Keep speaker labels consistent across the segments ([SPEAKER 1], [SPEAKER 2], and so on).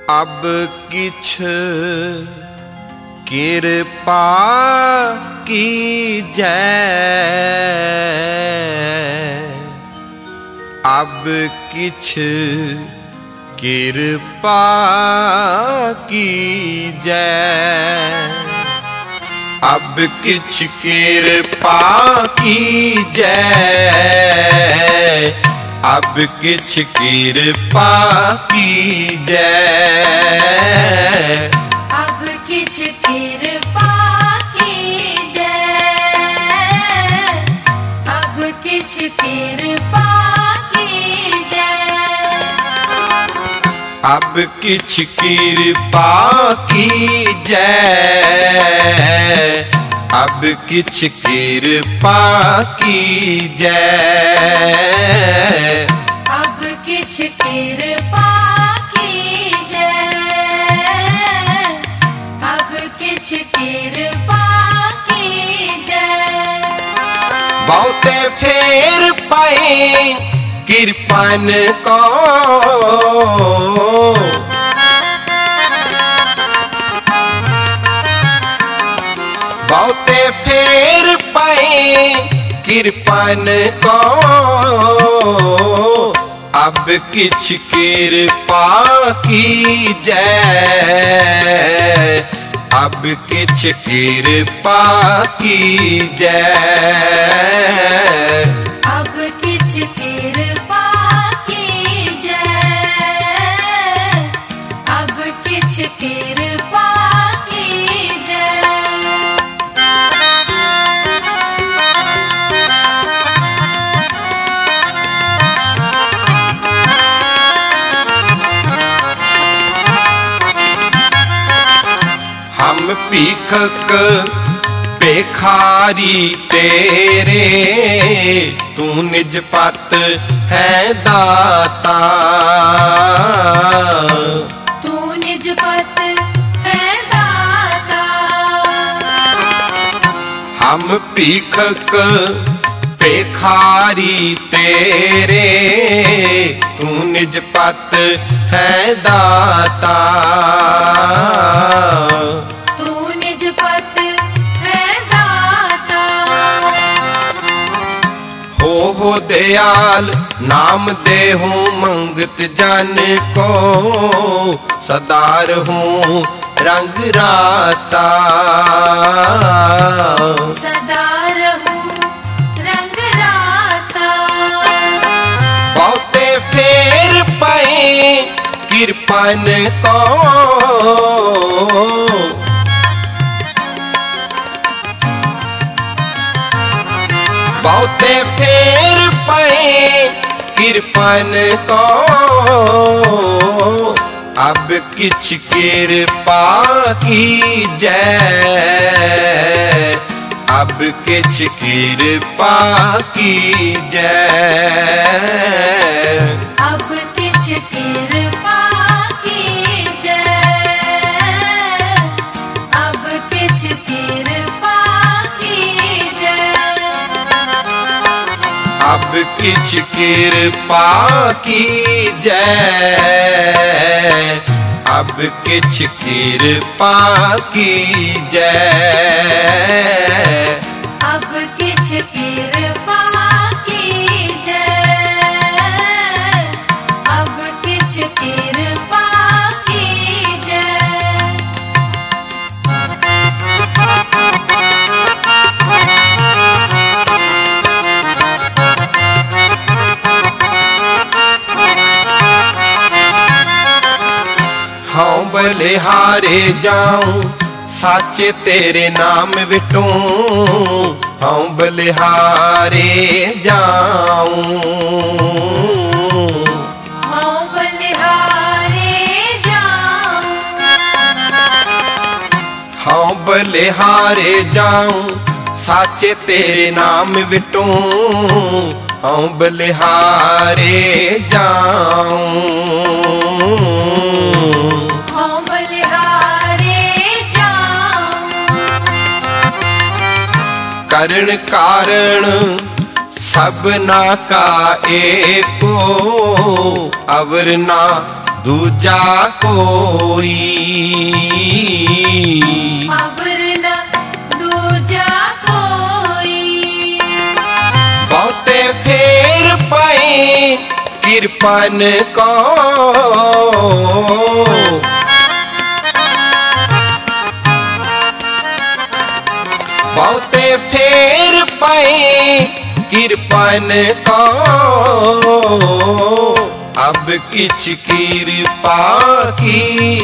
[SPEAKER 1] अब किछ कृपा कीजै, अब किछ कृपा कीजै, अब किछ कृपा कीजै, अब किछ कृपा कीजै,
[SPEAKER 2] अब किछ कृपा कीजै, अब किछ कृपा कीजै,
[SPEAKER 1] अब किछ कृपा कीजै, अब किछ कृपा कीजै,
[SPEAKER 2] अब किछ कृपा कीजै, अब किछ कृपा कीजै।
[SPEAKER 1] बहुते फेर पाए कृपन को, बहुते फेर पाए कृपन को, अब किछ कृपा कीजै, अब किछ कृपा कीजै,
[SPEAKER 2] अब किछ कृपा कीजै, अब किछ कृपा कीजै।
[SPEAKER 1] हम भीखक भिखारी तेरे, तू निज पत है दाता,
[SPEAKER 2] तू निज पत है दाता,
[SPEAKER 1] हम भीखक भिखारी तेरे, तू निज पत है दाता,
[SPEAKER 2] तू निज पत है दाता।
[SPEAKER 1] हो दयाल नाम देहूं मंगत जन को, सदार हूँ रंग राता,
[SPEAKER 2] सदा रहूं रंग राता।
[SPEAKER 1] बहुते फेर पाए कृपन को, बहुते फेर पाए कृपन को, अब किछ कृपा कीजै, अब किछ कृपा कीजै,
[SPEAKER 2] अब किछ कृपा कीजै, अब किछ कृपा कीजै,
[SPEAKER 1] अब किछ कृपा कीजै, अब किछ कृपा कीजै,
[SPEAKER 2] अब किछ कृपा कीजै, अब किछ कृपा कीजै।
[SPEAKER 1] हाँ बलिहारे जाऊं साचे तेरे नाम विटूं, हाँ बलिहारे जाऊं,
[SPEAKER 2] हाँ बलिहारे जाऊं,
[SPEAKER 1] हाँ बलिहारे जाऊं साचे तेरे नाम विटूं, हाँ बलिहारे जाऊं,
[SPEAKER 2] हाँ बलिहारे जाऊं।
[SPEAKER 1] करण कारण सबना का एको, अवर ना दूजा कोई।
[SPEAKER 2] अब न दूजा कोई।
[SPEAKER 1] बहुते फेर पाए कृपन को, बहुते फेर पाए कृपन को। अब किछ कृपा की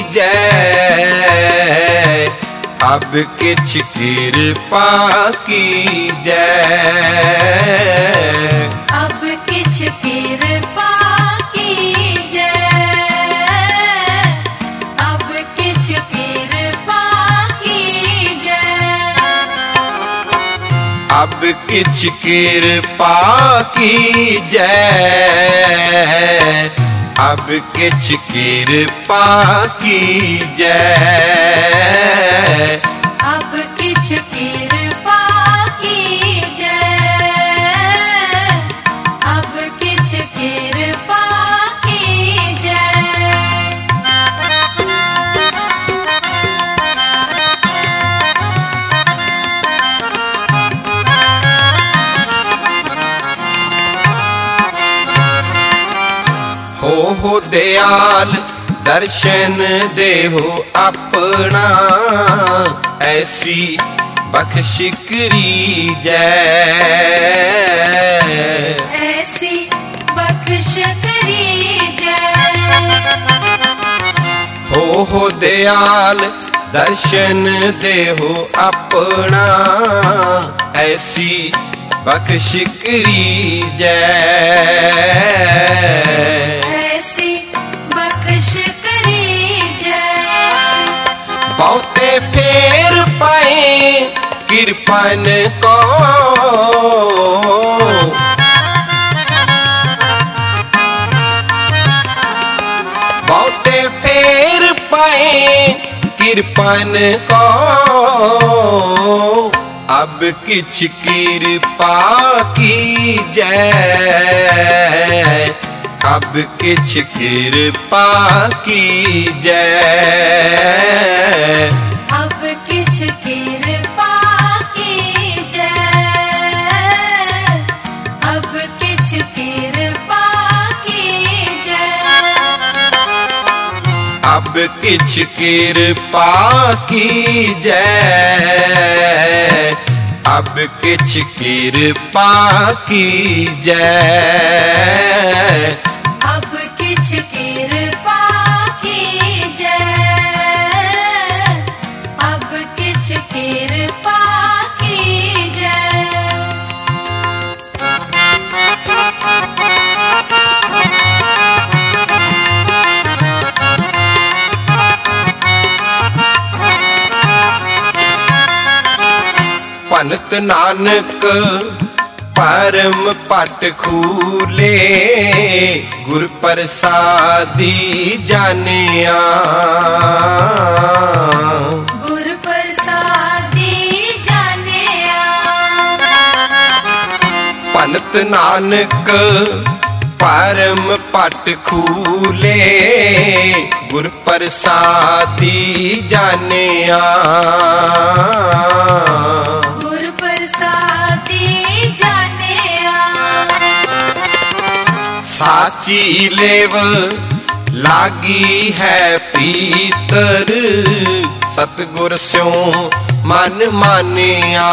[SPEAKER 1] जय, अब किछ कृपा की जय।
[SPEAKER 2] अब किछ कृपा की जय, अब किछ कृपा की जय।
[SPEAKER 1] अब किछ कृपा की जय, अब किछ कृपा की जय।
[SPEAKER 2] अब किछ कृपा की जय, अब किछ कृपा की जय।
[SPEAKER 1] हो दयाल दर्शन देहो अपना, ऐसी बख्श करी जय।
[SPEAKER 2] ऐसी बख्श करी जय।
[SPEAKER 1] हो दयाल दर्शन देहो अपना, ऐसी बख्श करी जय।
[SPEAKER 2] ऐसी बख्श करी जय।
[SPEAKER 1] बहुते फेर पाए कृपन को, बहुते फेर पाए कृपन को। अब किछ कृपा की जय, अब किछ कृपा की जय।
[SPEAKER 2] अब किछ कृपा की जय, अब किछ कृपा की जय।
[SPEAKER 1] अब किछ कृपा की जय, अब किछ कृपा की जय।
[SPEAKER 2] अब किछ कृपा की जय, अब किछ कृपा की जय।
[SPEAKER 1] पंत नानक परम पट खूले, गुर प्रसादी जानिया।
[SPEAKER 2] गुर प्रसादी जानिया।
[SPEAKER 1] पंत नानक परम पट खूले, गुर प्रसादी जानिया।
[SPEAKER 2] गुर प्रसादी जानिया।
[SPEAKER 1] साची लेव लागी है पीतर, सतगुर स्यों मन मानिया।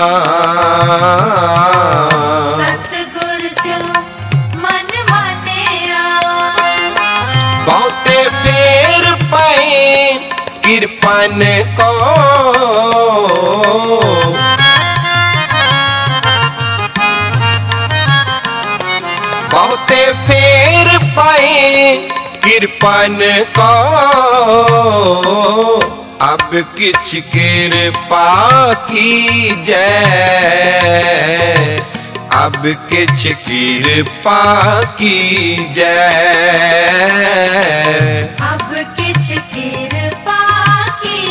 [SPEAKER 2] सतगुर स्यों मन मानिया।
[SPEAKER 1] बहुते फेर पाए कृपन को, बहुते फेर पाए कृपन को। अब किछ कृपा की जय, अब किछ कृपा की जय।
[SPEAKER 2] अब किछ कृपा की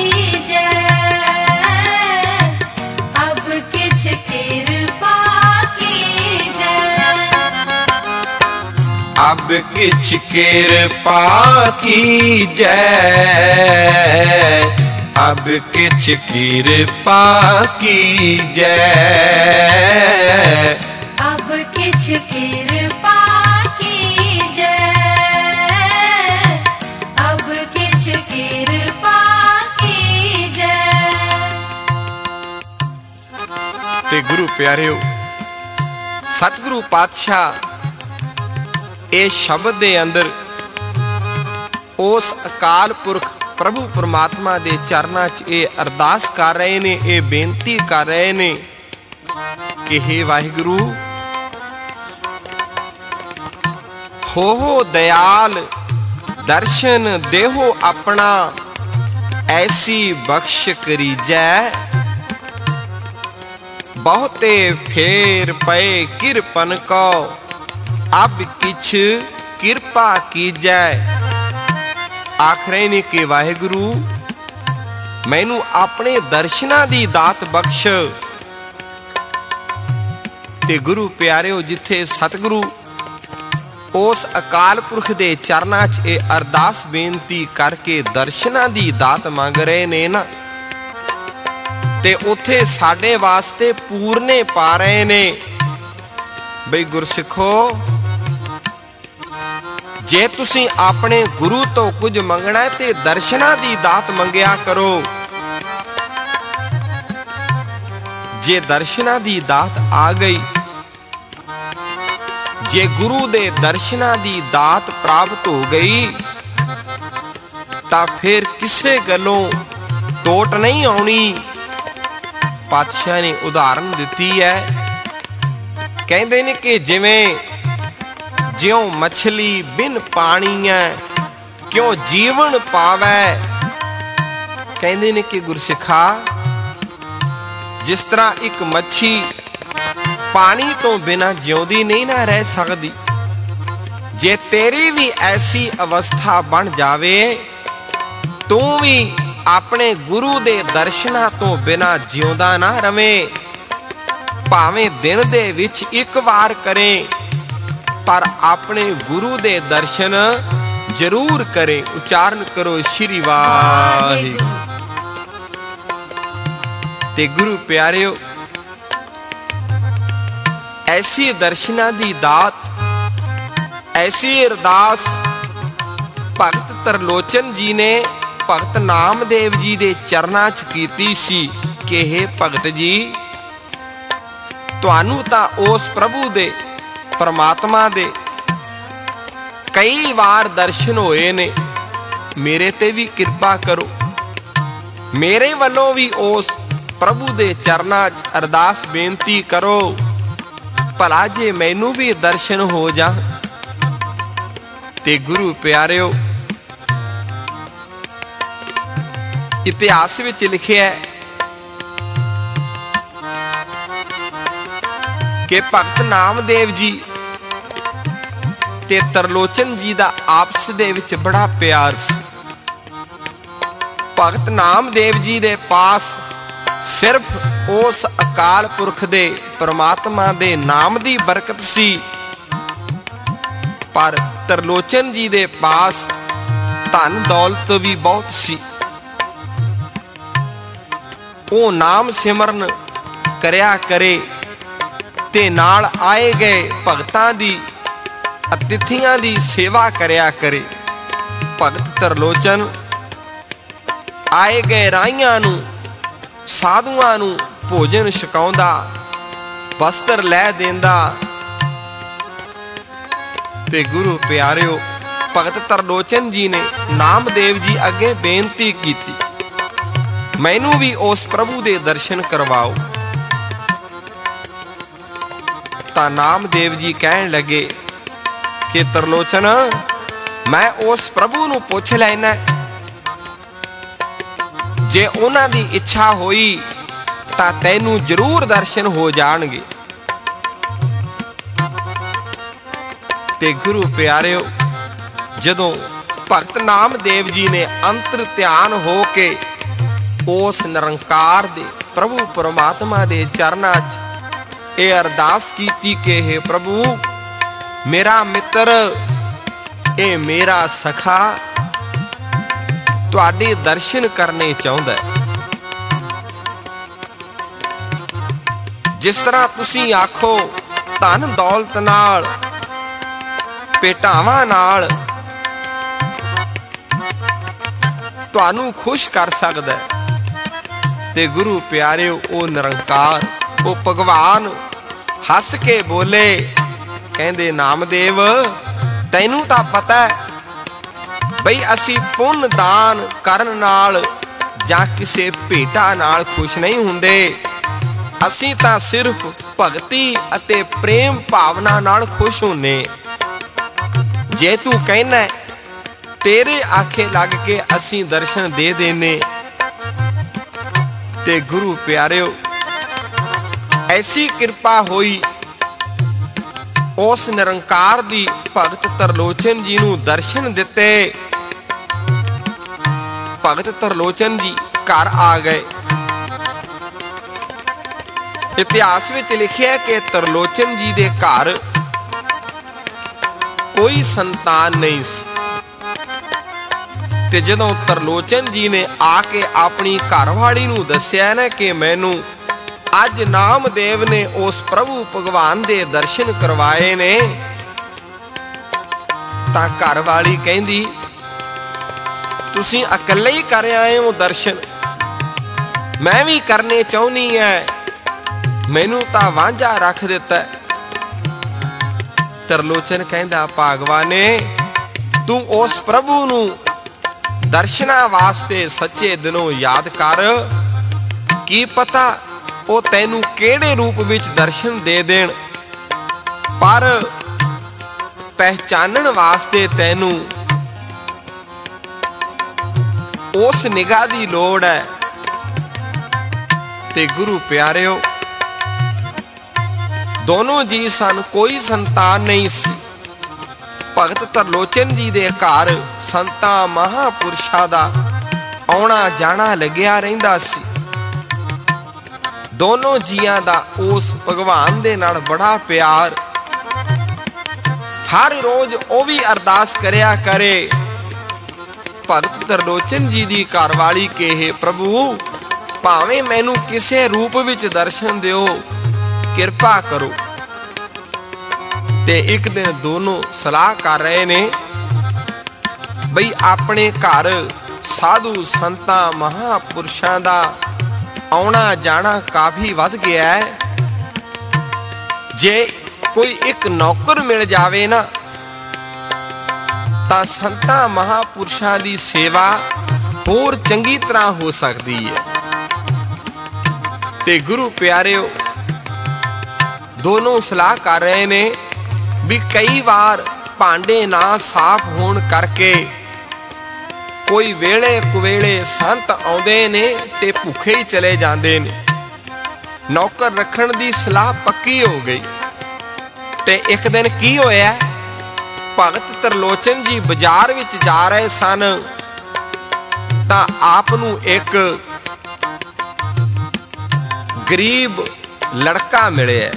[SPEAKER 2] जय, अब किछ कृपा की जय।
[SPEAKER 1] अब अब किछ कृपा कीजै, अब किछ कृपा कीजै,
[SPEAKER 2] अब किछ कृपा कीजै, अब किछ कृपा कीजै।
[SPEAKER 1] ते गुरु प्यारिओ, सतगुरु पातशाह इस शब्द दे अंदर उस अकाल पुरख प्रभु परमात्मा दे चरनां च ये अरदास कर रहे ने, ये बेनती कर रहे ने कि हे वाहिगुरु, हो दयाल, दर्शन देहो अपना, ऐसी बख्श करीजै, बहुते फेर पे किरपन को, अब किछ किरपा कीजै। आखरे ने कि वाहिगुरु, मैनू अपने दर्शनां दी दात बख्श। ते गुरु प्यारिओ, जिथे सतगुरु उस अकाल पुरख दे चरनां च ये अरदास बेनती करके दर्शनां दी दात मंग रहे ने ना, ते उथे साडे वास्ते पूरने पा रहे ने। बई गुरसिखो, जे तुसी अपने गुरु तो कुछ मंगना है ते दर्शनां दी दात मंगिया करो। जे दर्शनां दी दात आ गई, जे गुरु दे दर्शनां दी दात प्राप्त हो गई, तां फिर किसे गल्लों टोट नहीं आउणी। पातशाह ने उदाहरण दिती है, कहंदे ने कि जिवें ज्यों मछली बिन पाणीए क्यों जीवन पावै। कहंदे ने कि गुरसिखा, जिस तरह एक मच्छी पानी तो बिना जिउंदी नहीं ना रह सकदी, जे तेरी भी ऐसी अवस्था बन जावे, तू भी अपने गुरु दे दर्शनां तो बिना जिउंदा ना रवें। भावें दिन दे विच एक वार करें, पर अपने गुरु दे दर्शन जरूर करें। उच्चारण करो श्री वाहिगुरू। ते गुरु प्यारिओ, ऐसी दर्शनां दी दात, ऐसी अरदास भगत तरलोचन जी ने भगत नामदेव जी दे चरनां च कीती सी कि हे भगत जी, तुहानू तां उस प्रभु दे परमात्मा दे कई वार दर्शन होए ने, मेरे ते भी कृपा करो। मेरे वालों भी उस प्रभु दे चरनां च अरदास बेनती करो, भला जे मैनू भी दर्शन हो जा। ते गुरु प्यारिओ, इतिहास विच लिखिया है कि भगत नामदेव जी ते तरलोचन जी दा आपस दे विच बड़ा प्यार सी। भगत नामदेव जी दे पास सिर्फ उस अकाल पुरख दे परमात्मा दे नाम दी बरकत सी, पर तरलोचन जी दे पास धन दौलत भी बहुत सी। ओ नाम सिमरन करया करे ते नाल आए गए भगतां दी अतिथियां दी सेवा करया करे। भगत तरलोचन आए गए राहियां नू, साधुआं नू भोजन छकाउंदा, वस्त्र लै देंदा। ते गुरु प्यारिओ, भगत तरलोचन जी ने नामदेव जी अगे बेनती कीती, मैनू भी उस प्रभु दे दर्शन करवाओ। तां नामदेव जी कहन लगे कि तरलोचन, मैं उस प्रभु नू पुछ लैना, जे उन्हां दी इच्छा होई तां तैनू जरूर दर्शन हो जाणगे। ते गुरु प्यारिओ, जदों भगत नामदेव जी ने अंतर ध्यान हो के उस निरंकार दे प्रभु परमात्मा दे चरनां च ये अरदास कीती कि हे प्रभु, मेरा मित्र ਇਹ ਮੇਰਾ ਸਖਾ ਤੁਹਾਡੇ ਦਰਸ਼ਨ ਕਰਨੇ ਚਾਹੁੰਦਾ। ਜਿਸ ਤਰ੍ਹਾਂ ਤੁਸੀਂ ਆਖੋ ਧਨ ਦੌਲਤ ਨਾਲ, ਭੇਟਾਵਾਂ ਨਾਲ ਤੁਹਾਨੂੰ ਖੁਸ਼ ਕਰ ਸਕਦਾ, ਤੇ ਗੁਰੂ ਪਿਆਰਿਓ ਉਹ ਨਿਰੰਕਾਰ, ਉਹ ਭਗਵਾਨ ਹੱਸ ਕੇ ਬੋਲੇ, ਕਹਿੰਦੇ ਨਾਮਦੇਵ ਤੈਨੂੰ ਤਾਂ ਪਤਾ ਬਈ ਅਸੀਂ ਪੁੰਨ ਦਾਨ ਕਰਨ ਨਾਲ ਜਾਂ ਕਿਸੇ ਭੇਟਾ ਨਾਲ ਖੁਸ਼ ਨਹੀਂ ਹੁੰਦੇ, ਅਸੀਂ ਤਾਂ ਸਿਰਫ ਭਗਤੀ ਅਤੇ ਪ੍ਰੇਮ ਭਾਵਨਾ ਨਾਲ ਖੁਸ਼ ਹੁੰਨੇ। ਜੇ ਤੂੰ ਕਹਿਣਾ ਤੇਰੇ ਆਖੇ ਲੱਗ ਕੇ ਅਸੀਂ ਦਰਸ਼ਨ ਦੇ ਦੇਨੇ। ਤੇ ਗੁਰੂ ਪਿਆਰਿਓ ਐਸੀ ਕਿਰਪਾ ਹੋਈ ਉਸ ਨਿਰੰਕਾਰ ਦੀ, ਭਗਤ ਤਰਲੋਚਨ ਜੀ ਨੂੰ ਦਰਸ਼ਨ ਦਿੱਤੇ। ਭਗਤ ਤਰਲੋਚਨ ਜੀ ਘਰ ਆ ਗਏ। ਇਤਿਹਾਸ ਵਿੱਚ ਲਿਖਿਆ ਕਿ ਤਰਲੋਚਨ ਜੀ ਦੇ ਘਰ ਕੋਈ ਸੰਤਾਨ ਨਹੀਂ ਸੀ, ਤੇ ਜਦੋਂ ਤਰਲੋਚਨ ਜੀ ਨੇ ਆ ਕੇ ਆਪਣੀ ਘਰਵਾਲੀ ਨੂੰ ਦੱਸਿਆ ਨਾ ਕਿ ਮੈਨੂੰ ਅੱਜ ਨਾਮਦੇਵ ਨੇ ਉਸ ਪ੍ਰਭੂ ਭਗਵਾਨ ਦੇ ਦਰਸ਼ਨ ਕਰਵਾਏ ਨੇ, ਤਾਂ ਘਰਵਾਲੀ ਕਹਿੰਦੀ ਤੁਸੀਂ ਇਕੱਲੇ ਹੀ ਕਰ ਆਏ ਹੋ ਦਰਸ਼ਨ, ਮੈਂ ਵੀ ਕਰਨੇ ਚਾਹੁੰਦੀ ਐ, ਮੈਨੂੰ ਤਾਂ ਵਾਂਝਾ ਰੱਖ ਦਿੱਤਾ। ਤਰਲੋਚਨ ਕਹਿੰਦਾ ਭਾਗਵਾਨੇ ਤੂੰ ਉਸ ਪ੍ਰਭੂ ਨੂੰ ਦਰਸ਼ਨਾਂ ਵਾਸਤੇ ਸੱਚੇ ਦਿਲੋਂ ਯਾਦ ਕਰ, ਕੀ ਪਤਾ ਉਹ ਤੈਨੂੰ ਕਿਹੜੇ ਰੂਪ ਵਿੱਚ ਦਰਸ਼ਨ ਦੇ ਦੇਣ, ਪਰ ਪਹਿਚਾਨਣ ਵਾਸਤੇ ਤੈਨੂੰ ਉਸ ਨਿਗਾਹ ਦੀ ਲੋੜ ਹੈ। ਤੇ ਗੁਰੂ ਪਿਆਰਿਓ ਦੋਨੋਂ ਜੀ ਸਨ, ਕੋਈ ਸੰਤਾਨ ਨਹੀਂ ਸੀ। ਭਗਤ ਤਰਲੋਚਨ ਜੀ ਦੇ ਘਰ ਸੰਤਾਂ ਮਹਾਪੁਰਸ਼ਾਂ ਦਾ ਆਉਣਾ ਜਾਣਾ ਲੱਗਿਆ ਰਹਿੰਦਾ ਸੀ। ਦੋਨੋਂ ਜੀਆਂ ਦਾ ਉਸ ਭਗਵਾਨ ਦੇ ਨਾਲ ਬੜਾ ਪਿਆਰ। ਹਰ ਰੋਜ਼ ਉਹ ਵੀ ਅਰਦਾਸ ਕਰਿਆ ਕਰੇ ਭਗਤ ਤਰਲੋਚਨ ਜੀ ਦੀ ਘਰਵਾਲੀ ਕਿ हे ਪ੍ਰਭੂ ਭਾਵੇਂ ਮੈਨੂੰ ਕਿਸੇ ਰੂਪ ਵਿੱਚ ਦਰਸ਼ਨ ਦਿਓ, ਕਿਰਪਾ ਕਰੋ। ਤੇ ਇੱਕ ਦਿਨ ਦੋਨੋਂ ਸਲਾਹ ਕਰ ਰਹੇ ਨੇ ਬਈ ਆਪਣੇ ਘਰ ਸਾਧੂ ਸੰਤਾਂ ਮਹਾਪੁਰਸ਼ਾਂ ਦਾ ਆਉਣਾ ਜਾਣਾ ਕਾਫੀ ਵੱਧ ਗਿਆ ਹੈ, ਜੇ ਕੋਈ ਇੱਕ ਨੌਕਰ ਮਿਲ ਜਾਵੇ ਨਾ ਤਾਂ ਸੰਤਾਂ ਮਹਾਪੁਰਸ਼ਾਂ ਦੀ ਸੇਵਾ ਹੋਰ ਚੰਗੀ ਤਰ੍ਹਾਂ ਹੋ ਸਕਦੀ ਹੈ। ਤੇ ਗੁਰੂ ਪਿਆਰਿਓ ਦੋਨੋਂ ਸਲਾਹ ਕਰ ਰਹੇ ਨੇ ਵੀ ਕਈ ਵਾਰ ਭਾਂਡੇ ਨਾ ਸਾਫ਼ ਹੋਣ ਕਰਕੇ ਕੋਈ ਵੇਲੇ ਕੁਵੇਲੇ ਸੰਤ ਆਉਂਦੇ ਨੇ ਤੇ ਭੁੱਖੇ ਹੀ ਚਲੇ ਜਾਂਦੇ ਨੇ। ਨੌਕਰ ਰੱਖਣ ਦੀ ਸਲਾਹ ਪੱਕੀ ਹੋ ਗਈ। ਤੇ ਇੱਕ ਦਿਨ ਕੀ ਹੋਇਆ, ਭਗਤ ਤਰਲੋਚਨ ਜੀ ਬਾਜ਼ਾਰ ਵਿੱਚ ਜਾ ਰਹੇ ਸਨ ਤਾਂ ਆਪ ਨੂੰ ਇੱਕ ਗਰੀਬ ਲੜਕਾ ਮਿਲਿਆ,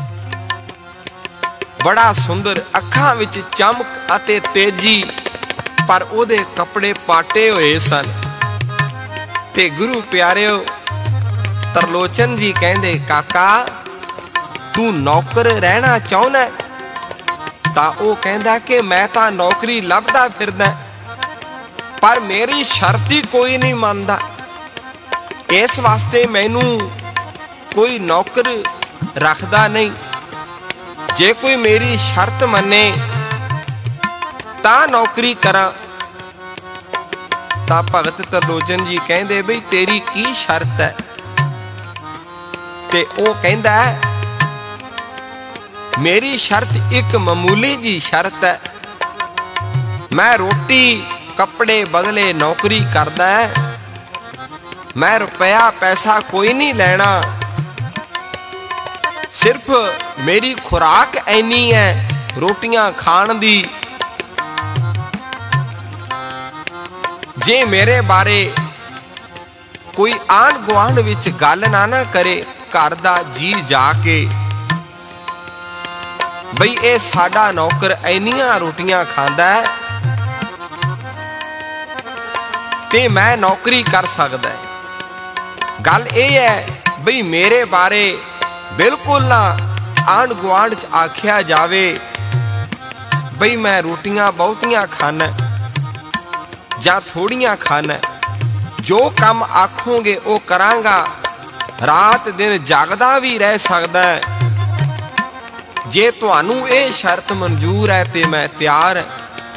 [SPEAKER 1] ਬੜਾ ਸੁੰਦਰ, ਅੱਖਾਂ ਵਿੱਚ ਚਮਕ ਅਤੇ ਤੇਜੀ, ਪਰ ਉਹਦੇ ਕੱਪੜੇ ਪਾਟੇ ਹੋਏ ਸਨ। ਤੇ ਗੁਰੂ ਪਿਆਰਿਓ ਤਰਲੋਚਨ ਜੀ ਕਹਿੰਦੇ ਕਾਕਾ ਤੂੰ ਨੌਕਰ ਰਹਿਣਾ ਚਾਹੁੰਦਾ? ਤਾਂ ਉਹ ਕਹਿੰਦਾ ਕਿ ਮੈਂ ਤਾਂ ਨੌਕਰੀ ਲੱਭਦਾ ਫਿਰਦਾ, ਪਰ ਮੇਰੀ ਸ਼ਰਤ ਹੀ ਕੋਈ ਨਹੀਂ ਮੰਨਦਾ, ਇਸ ਵਾਸਤੇ ਮੈਨੂੰ ਕੋਈ ਨੌਕਰ ਰੱਖਦਾ ਨਹੀਂ। ਜੇ ਕੋਈ ਮੇਰੀ ਸ਼ਰਤ ਮੰਨੇ ਤਾਂ ਨੌਕਰੀ ਕਰਾਂ। ਤਾਂ ਭਗਤ ਤਰਲੋਚਨ ਜੀ ਕਹਿੰਦੇ ਬਈ ਤੇਰੀ ਕੀ ਸ਼ਰਤ ਹੈ? ਤੇ ਉਹ ਕਹਿੰਦਾ ਮੇਰੀ ਸ਼ਰਤ ਇੱਕ ਮਾਮੂਲੀ ਜੀ ਸ਼ਰਤ ਹੈ, ਮੈਂ ਰੋਟੀ ਕੱਪੜੇ ਬਦਲੇ ਨੌਕਰੀ ਕਰਦਾ, ਮੈਂ ਰੁਪਇਆ ਪੈਸਾ ਕੋਈ ਨਹੀਂ ਲੈਣਾ, ਸਿਰਫ ਮੇਰੀ ਖੁਰਾਕ ਐਨੀ ਹੈ ਰੋਟੀਆਂ ਖਾਣ ਦੀ। ਜੇ ਮੇਰੇ ਬਾਰੇ ਕੋਈ ਆਂਢ ਗੁਆਂਢ ਵਿੱਚ ਗੱਲ ਨਾ ਕਰੇ ਘਰ ਦਾ ਜੀ ਜਾ ਕੇ ਬਈ ਇਹ ਸਾਡਾ ਨੌਕਰ ਐਨੀਆਂ ਰੋਟੀਆਂ ਖਾਂਦਾ ਹੈ ਤੇ ਮੈਂ ਨੌਕਰੀ ਕਰ ਸਕਦਾ। ਗੱਲ ਇਹ ਹੈ ਬਈ ਮੇਰੇ ਬਾਰੇ ਬਿਲਕੁਲ ਨਾ ਆਂਢ ਗੁਆਂਢ 'ਚ ਆਖਿਆ ਜਾਵੇ ਬਈ ਮੈਂ ਰੋਟੀਆਂ ਬਹੁਤੀਆਂ ਖਾਣਾ ਜਾਂ ਥੋੜੀਆਂ ਖਾਣਾ। ਜੋ ਕੰਮ ਆਖੋਗੇ ਉਹ ਕਰਾਂਗਾ। ਰਾਤ ਦਿਨ ਜਾਗਦਾ ਵੀ ਰਹਿ ਸਕਦਾ ਹੈ। ਜੇ ਤੁਹਾਨੂੰ ਇਹ ਸ਼ਰਤ ਮਨਜ਼ੂਰ ਹੈ ਤੇ ਮੈਂ ਤਿਆਰ ਹਾਂ।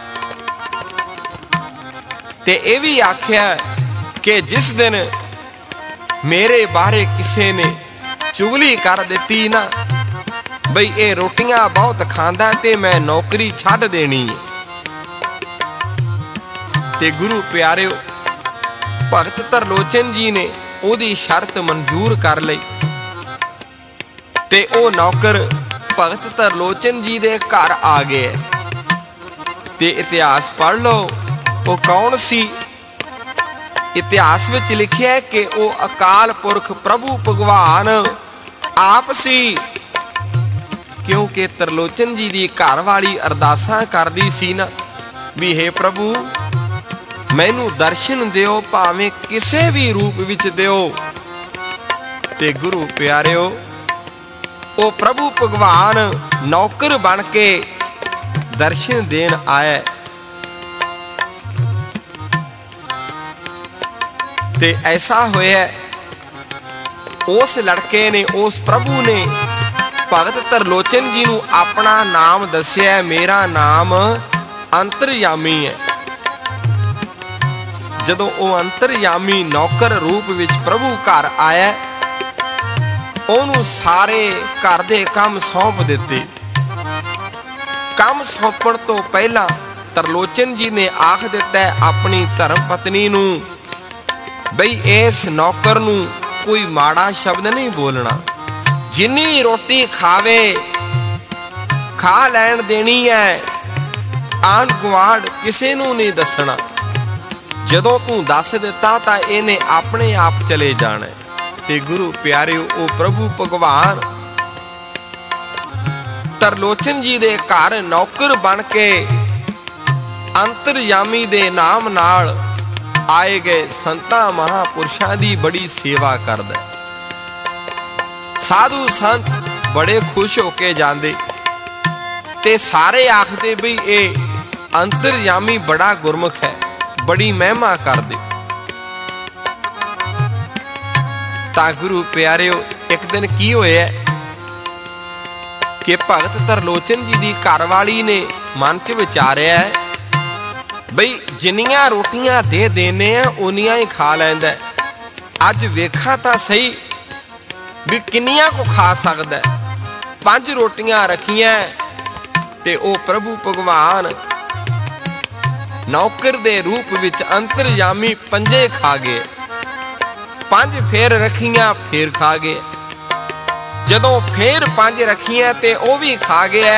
[SPEAKER 1] ਤੇ ਇਹ ਵੀ ਆਖਿਆ ਕਿ ਜਿਸ ਦਿਨ ਮੇਰੇ ਬਾਰੇ ਕਿਸੇ ਨੇ ਚੁਗਲੀ ਕਰ ਦਿੱਤੀ ਨਾ ਬਈ ਇਹ ਰੋਟੀਆਂ ਬਹੁਤ ਖਾਂਦਾ ਤੇ ਮੈਂ ਨੌਕਰੀ ਛੱਡ ਦੇਣੀ ਹੈ। ਤੇ ਗੁਰੂ ਪਿਆਰਿਓ, ਭਗਤ ਤਰਲੋਚਨ ਜੀ ਨੇ ਉਹਦੀ ਸ਼ਰਤ ਮਨਜ਼ੂਰ ਕਰ ਲਈ ਤੇ ਉਹ ਨੌਕਰ ਭਗਤ ਤਰਲੋਚਨ ਜੀ ਦੇ ਘਰ ਆ ਗਏ। ਤੇ ਇਤਿਹਾਸ ਪੜ੍ਹ ਲਓ ਉਹ ਕੌਣ ਸੀ। ਇਤਿਹਾਸ ਵਿੱਚ ਲਿਖਿਆ ਕਿ ਉਹ ਅਕਾਲ ਪੁਰਖ ਪ੍ਰਭੂ ਭਗਵਾਨ ਆਪ ਸੀ। ਕਿਉਂਕਿ ਤਰਲੋਚਨ ਜੀ ਦੀ ਘਰ ਵਾਲੀ ਅਰਦਾਸਾਂ ਕਰਦੀ ਸੀ ਨਾ ਵੀ ਹੇ ਪ੍ਰਭੂ ਮੈਨੂੰ ਦਰਸ਼ਨ ਦਿਓ, ਭਾਵੇਂ ਕਿਸੇ ਵੀ ਰੂਪ ਵਿੱਚ ਦਿਓ। ਤੇ ਗੁਰੂ ਪਿਆਰਿਓ, ਉਹ ਪ੍ਰਭੂ ਭਗਵਾਨ ਨੌਕਰ ਬਣ ਕੇ ਦਰਸ਼ਨ ਦੇਣ ਆਇਆ। ਤੇ ਐਸਾ ਹੋਇਆ ਉਸ ਲੜਕੇ ਨੇ, ਉਸ ਪ੍ਰਭੂ ਨੇ ਭਗਤ ਤਰਲੋਚਨ ਜੀ ਨੂੰ ਆਪਣਾ ਨਾਮ ਦੱਸਿਆ। ਮੇਰਾ ਨਾਮ ਅੰਤਰਯਾਮੀ ਹੈ। ਜਦੋਂ ਉਹ ਅੰਤਰਯਾਮੀ ਨੌਕਰ ਰੂਪ ਵਿੱਚ ਪ੍ਰਭੂ ਘਰ ਆਇਆ, ਉਹਨੂੰ ਸਾਰੇ ਘਰ ਦੇ ਕੰਮ ਸੌਂਪ ਦਿੱਤੇ। ਕੰਮ ਸੌਂਪਣ ਤੋਂ ਪਹਿਲਾਂ ਤਰਲੋਚਨ ਜੀ ਨੇ ਆਖ ਦਿੱਤਾ ਆਪਣੀ ਧਰਮ ਪਤਨੀ ਨੂੰ ਬਈ ਇਸ ਨੌਕਰ ਨੂੰ ਕੋਈ ਮਾੜਾ ਸ਼ਬਦ ਨਹੀਂ ਬੋਲਣਾ। ਜਿੰਨੀ ਰੋਟੀ ਖਾਵੇ ਖਾ ਲੈਣ ਦੇਣੀ ਹੈ। ਆਂਢ ਗੁਆਂਢ ਕਿਸੇ ਨੂੰ ਨਹੀਂ ਦੱਸਣਾ। ਜਦੋਂ ਤੂੰ ਦੱਸ ਦਿੱਤਾ ਤਾਂ ਇਹਨੇ ਆਪਣੇ ਆਪ ਚਲੇ ਜਾਣਾ। ਤੇ ਗੁਰੂ ਪਿਆਰਿਓ, ਉਹ ਪ੍ਰਭੂ ਭਗਵਾਨ ਤਰਲੋਚਨ ਜੀ ਦੇ ਘਰ ਨੌਕਰ ਬਣ ਕੇ ਅੰਤਰਯਾਮੀ ਦੇ ਨਾਮ ਨਾਲ ਆਏ ਗਏ ਸੰਤਾਂ ਮਹਾਂਪੁਰਸ਼ਾਂ ਦੀ ਬੜੀ ਸੇਵਾ ਕਰਦਾ। ਸਾਧੂ ਸੰਤ ਬੜੇ ਖੁਸ਼ ਹੋ ਕੇ ਜਾਂਦੇ ਤੇ ਸਾਰੇ ਆਖਦੇ ਬਈ ਇਹ ਅੰਤਰਯਾਮੀ ਬੜਾ ਗੁਰਮੁਖ ਹੈ, ਬੜੀ ਮਹਿਮਾ ਕਰਦੇ। ਤਾਂ ਗੁਰੂ ਪਿਆਰਿਓ, ਇੱਕ ਦਿਨ ਕੀ ਹੋਇਆ ਕਿ ਭਗਤ ਤਰਲੋਚਨ ਜੀ ਦੀ ਘਰਵਾਲੀ ਨੇ ਮਨ 'ਚ ਵਿਚਾਰਿਆ ਬਈ ਜਿੰਨੀਆਂ ਰੋਟੀਆਂ ਦੇ ਦੇਣੇ ਆ ਉਨੀਆਂ ਹੀ ਖਾ ਲੈਂਦਾ। ਅੱਜ ਵੇਖਾਂ ਤਾਂ ਸਹੀ ਵੀ ਕਿੰਨੀਆਂ ਕੋ ਖਾ ਸਕਦਾ। 5 ਰੋਟੀਆਂ ਰੱਖੀਆਂ ਤੇ ਉਹ ਪ੍ਰਭੂ ਭਗਵਾਨ ਨੌਕਰ ਦੇ ਰੂਪ ਵਿੱਚ ਅੰਤਰਯਾਮੀ 5 ਖਾ ਗਏ। 5 ਫੇਰ ਰੱਖੀਆਂ, ਫੇਰ ਖਾ ਗਏ। ਜਦੋਂ ਫੇਰ 5 ਰੱਖੀਆਂ ਤੇ ਉਹ ਵੀ ਖਾ ਗਿਆ।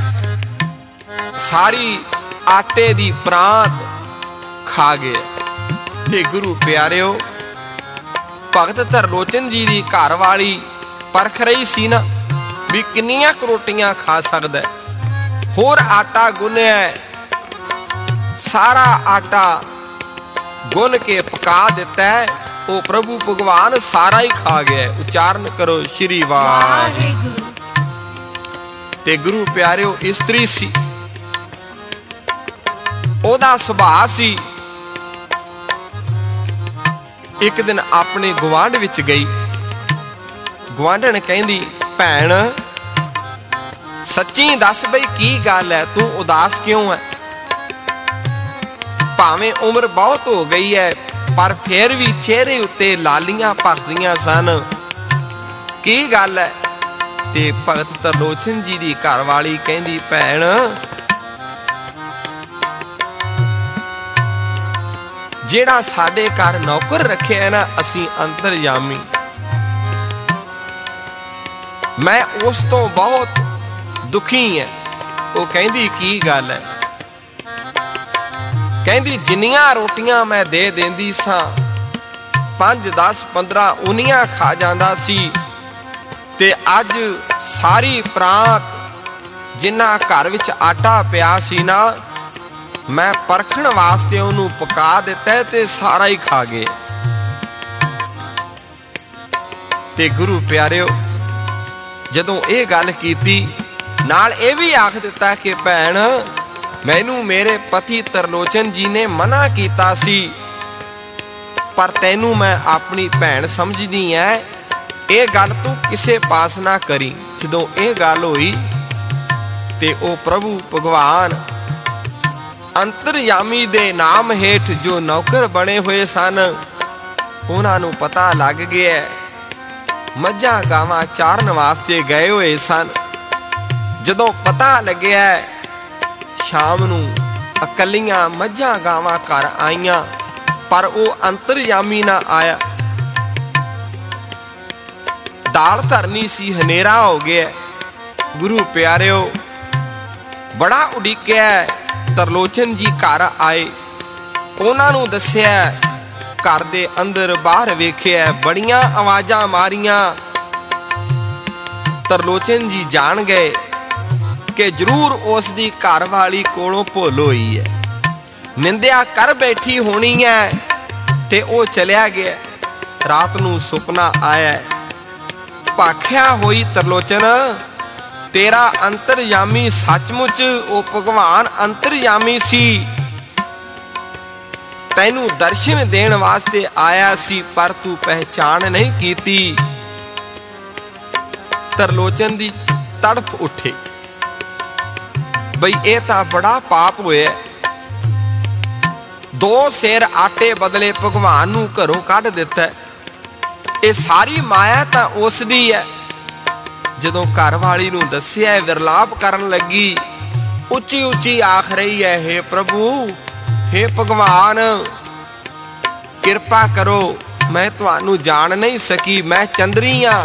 [SPEAKER 1] ਸਾਰੀ ਆਟੇ ਦੀ ਪ੍ਰਾਂਤ ਖਾ ਗਏ। ਤੇ ਗੁਰੂ ਪਿਆਰਿਓ, ਭਗਤ ਤਰਲੋਚਨ ਜੀ ਦੀ ਘਰ ਵਾਲੀ ਪਰਖ ਰਹੀ ਸੀ ਨਾ ਵੀ ਕਿੰਨੀਆਂ ਕੁ ਰੋਟੀਆਂ ਖਾ ਸਕਦਾ। ਹੋਰ ਆਟਾ ਗੁੰਨਿਆ, ਸਾਰਾ ਆਟਾ ਗੁੰਨ ਕੇ ਪਕਾ ਦਿੱਤਾ। ਉਹ ਪ੍ਰਭੂ ਭਗਵਾਨ ਸਾਰਾ ਹੀ ਖਾ ਗਿਆ। ਉਚਾਰਨ ਕਰੋ ਸ਼੍ਰੀ ਵਾਹਿਗੁਰੂ। ਤੇ ਗੁਰੂ ਪਿਆਰਿਓ, ਇਸਤਰੀ ਸੀ, ਉਹਦਾ ਸੁਭਾਅ ਸੀ। ਇੱਕ ਦਿਨ ਆਪਣੇ ਗੁਆਂਢ ਵਿੱਚ ਗਈ। ਗੁਆਂਢਣ ਕਹਿੰਦੀ ਭੈਣ ਸੱਚੀ ਦੱਸ ਬਈ ਕੀ ਗੱਲ ਹੈ, ਤੂੰ ਉਦਾਸ ਕਿਉਂ ਹੈ? ਭਾਵੇਂ ਉਮਰ ਬਹੁਤ ਹੋ ਗਈ ਹੈ ਪਰ ਫੇਰ ਵੀ ਚਿਹਰੇ ਉੱਤੇ ਲਾਲੀਆਂ ਭਰਦੀਆਂ ਸਨ। ਕੀ ਗੱਲ ਹੈ? ਤੇ ਭਗਤ ਤਰਲੋਚਨ ਜੀ ਦੀ ਘਰਵਾਲੀ ਕਹਿੰਦੀ ਭੈਣ ਜਿਹੜਾ ਸਾਡੇ ਘਰ ਨੌਕਰ ਰੱਖਿਆ ਨਾ ਅਸੀਂ ਅੰਤਰਯਾਮੀ, ਮੈਂ ਉਸ ਤੋਂ ਬਹੁਤ ਦੁਖੀ ਹਾਂ। ਉਹ ਕਹਿੰਦੀ ਕੀ ਗੱਲ ਹੈ? ਕਹਿੰਦੀ ਜਿੰਨੀਆਂ ਰੋਟੀਆਂ ਮੈਂ ਦੇ ਦਿੰਦੀ ਸਾਂ 5, 10, 15 ਉਨੀਆਂ ਖਾ ਜਾਂਦਾ ਸੀ ਤੇ ਅੱਜ ਸਾਰੀ ਪ੍ਰਾਂਤ ਜਿੰਨਾ ਘਰ ਵਿੱਚ ਆਟਾ ਪਿਆ ਸੀ ਨਾ ਮੈਂ ਪਰਖਣ ਵਾਸਤੇ ਉਹਨੂੰ ਪਕਾ ਦਿੱਤਾ ਤੇ ਸਾਰਾ ਹੀ ਖਾ ਗਏ। ਤੇ ਗੁਰੂ ਪਿਆਰਿਓ, ਜਦੋਂ ਇਹ ਗੱਲ ਕੀਤੀ, ਨਾਲ ਇਹ ਵੀ ਆਖ ਦਿੱਤਾ ਕਿ ਭੈਣ, ਮੈਨੂੰ ਮੇਰੇ ਪਤੀ ਤਰਲੋਚਨ ਜੀ ਨੇ ਮਨਾ ਕੀਤਾ ਸੀ, ਪਰ ਤੈਨੂੰ ਮੈਂ ਆਪਣੀ ਭੈਣ ਸਮਝਦੀ ਐ, ਇਹ ਗੱਲ ਤੂੰ ਕਿਸੇ ਪਾਸ ਨਾ ਕਰੀ। ਜਦੋਂ ਇਹ ਗੱਲ ਹੋਈ ਤੇ ਉਹ ਪ੍ਰਭੂ ਭਗਵਾਨ ਅੰਤਰਯਾਮੀ ਦੇ ਨਾਮ ਹੇਠ ਜੋ ਨੌਕਰ ਬਣੇ ਹੋਏ ਸਨ, ਉਹਨਾਂ ਨੂੰ ਪਤਾ ਲੱਗ ਗਿਆ ਮੱਝਾਂ ਗਾਵਾਂ ਚਾਰਨ ਵਾਸਤੇ ਗਏ ਹੋਏ ਸਨ। ਜਦੋਂ ਪਤਾ ਲੱਗਿਆ, ਸ਼ਾਮ ਨੂੰ ਇਕੱਲੀਆਂ ਮੱਝਾਂ ਗਾਵਾਂ ਘਰ ਆਈਆਂ, ਪਰ ਉਹ ਅੰਤਰਯਾਮੀ ਨਾ ਆਇਆ। ਦਾਲ ਧਰਨੀ ਸੀ, ਹਨੇਰਾ ਹੋ ਗਿਆ। ਗੁਰੂ ਪਿਆਰਿਓ, ਬੜਾ ਉਡੀਕਿਆ, ਤਰਲੋਚਨ ਜੀ ਘਰ ਆਏ। ਉਹਨਾਂ ਨੂੰ ਦੱਸਿਆ, ਘਰ ਦੇ ਅੰਦਰ ਬਾਹਰ ਵੇਖਿਆ, ਬੜੀਆਂ ਆਵਾਜ਼ਾਂ ਮਾਰੀਆਂ। ਤਰਲੋਚਨ ਜੀ ਜਾਣ ਗਏ ਕਿ ਜ਼ਰੂਰ ਉਸ ਦੀ ਘਰ ਵਾਲੀ ਕੋਲੋਂ ਭੁੱਲ ਹੋਈ ਹੈ, ਨਿੰਦਿਆ ਕਰ ਬੈਠੀ ਹੋਣੀ ਹੈ। ਤੇ ਉਹ ਚਲਿਆ ਗਿਆ। ਰਾਤ ਨੂੰ ਸੁਪਨਾ ਆਇਆ, ਭਾਖਿਆ ਹੋਈ ਤਰਲੋਚਨ, ਤੇਰਾ ਅੰਤਰਯਾਮੀ ਸੱਚਮੁੱਚ ਉਹ ਭਗਵਾਨ ਅੰਤਰਯਾਮੀ ਸੀ, ਤੈਨੂੰ ਦਰਸ਼ਨ ਦੇਣ ਵਾਸਤੇ ਆਇਆ ਸੀ, ਪਰ ਤੂੰ ਪਹਿਚਾਣ ਨਹੀਂ ਕੀਤੀ। ਤਰਲੋਚਨ ਦੀ ਤੜਫ ਉੱਠੇ, ਬਈ ਇਹ ਤਾਂ ਬੜਾ ਪਾਪ ਹੋਇਆ। 2 ਸੇਰ ਆਟੇ ਬਦਲੇ ਭਗਵਾਨ ਨੂੰ ਘਰੋਂ ਕੱਢ ਦਿੱਤਾ। ਇਹ ਸਾਰੀ ਮਾਇਆ ਤਾਂ ਉਸ ਦੀ ਹੈ। ਜਦੋਂ ਘਰ ਵਾਲੀ ਨੂੰ ਦੱਸਿਆ, ਵਿਰਲਾਪ ਕਰਨ ਲੱਗੀ, ਉੱਚੀ ਉੱਚੀ ਆਖ ਰਹੀ ਹੈ, ਹੇ ਪ੍ਰਭੂ, ਹੇ ਭਗਵਾਨ, ਕਿਰਪਾ ਕਰੋ, ਮੈਂ ਤੁਹਾਨੂੰ ਜਾਣ ਨਹੀਂ ਸਕੀ, ਮੈਂ ਚੰਦਰੀ ਹਾਂ,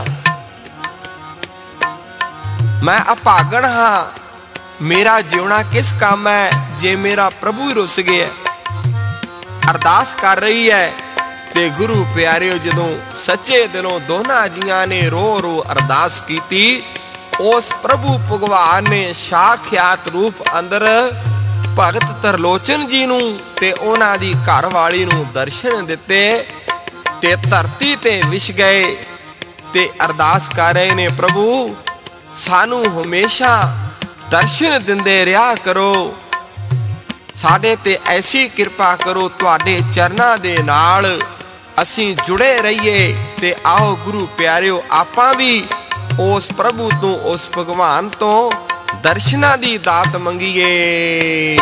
[SPEAKER 1] ਮੈਂ ਅਭਾਗਣ ਹਾਂ, ਮੇਰਾ ਜਿਉਣਾ ਕਿਸ ਕੰਮ ਹੈ ਜੇ ਮੇਰਾ ਪ੍ਰਭੂ ਹੀ ਰੁੱਸ ਗਿਆ। ਅਰਦਾਸ ਕਰ ਰਹੀ ਹੈ। ਤੇ ਗੁਰੂ ਪਿਆਰਿਓ, ਜਦੋਂ ਸੱਚੇ ਦਿਲੋਂ ਦੋਨਾਂ ਜੀਆਂ ਨੇ ਰੋ ਰੋ ਅਰਦਾਸ ਕੀਤੀ, ਉਸ ਪ੍ਰਭੂ ਭਗਵਾਨ ਨੇ ਸਾਖਿਆਤ ਰੂਪ ਅੰਦਰ ਭਗਤ ਤਰਲੋਚਨ ਜੀ ਨੂੰ ਤੇ ਉਹਨਾਂ ਦੀ ਘਰ ਵਾਲੀ ਨੂੰ ਦਰਸ਼ਨ ਦਿੱਤੇ ਤੇ ਧਰਤੀ ਤੇ ਵਿਛ ਗਏ ਤੇ ਅਰਦਾਸ ਕਰ ਰਹੇ ਨੇ, ਪ੍ਰਭੂ ਸਾਨੂੰ ਹਮੇਸ਼ਾ ਦਰਸ਼ਨ ਦਿੰਦੇ ਰਿਹਾ ਕਰੋ, ਸਾਡੇ ਤੇ ਐਸੀ ਕਿਰਪਾ ਕਰੋ, ਤੁਹਾਡੇ ਚਰਨਾਂ ਦੇ ਨਾਲ ਅਸੀਂ ਜੁੜੇ ਰਹੀਏ। ਤੇ ਆਓ ਗੁਰੂ ਪਿਆਰਿਓ, ਆਪਾਂ ਵੀ ਉਸ ਪ੍ਰਭੂ ਤੋਂ, ਉਸ ਭਗਵਾਨ ਤੋਂ ਦਰਸ਼ਨਾਂ ਦੀ ਦਾਤ ਮੰਗੀਏ।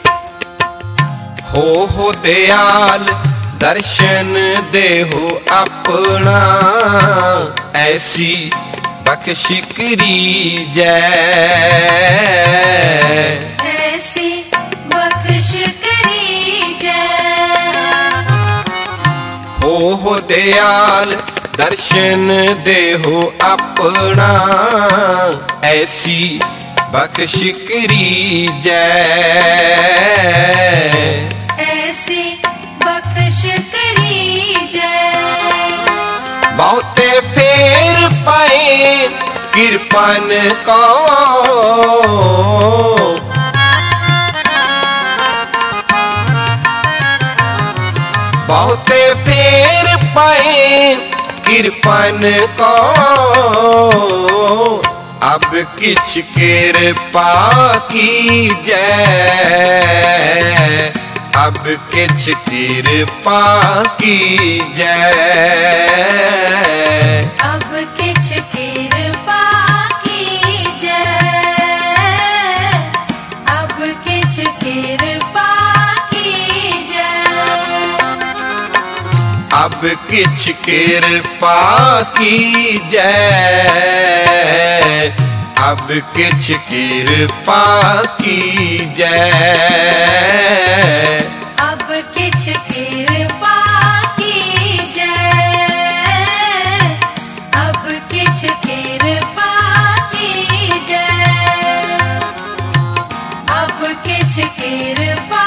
[SPEAKER 1] ਹੋ ਦਿਆਲ ਦਰਸ਼ਨ ਦੇਹੋ ਆਪਣਾ, ਐਸੀ ਬਖਸ਼ ਕਰੀਜੈ,
[SPEAKER 2] ऐसी बख्श करीजै।
[SPEAKER 1] हो दयाल दर्शन देहो अपना, ऐसी बख्श करीजै,
[SPEAKER 2] ऐसी बख्श करीजै।
[SPEAKER 1] बहुते फेर पाए किरपन को, बहुते फेर पाए किरपन को, अब किछ किरपा कीजै, अब किछ किरपा कीजै,
[SPEAKER 2] अब किछ किरपा कीजै, अब किछ किरपा कीजै।
[SPEAKER 1] अब किछ किरपा कीजै, अब किछ किरपा कीजै,
[SPEAKER 2] अब किछ किरपा कीजै, अब किछ किरपा कीजै, अब किछ किरपा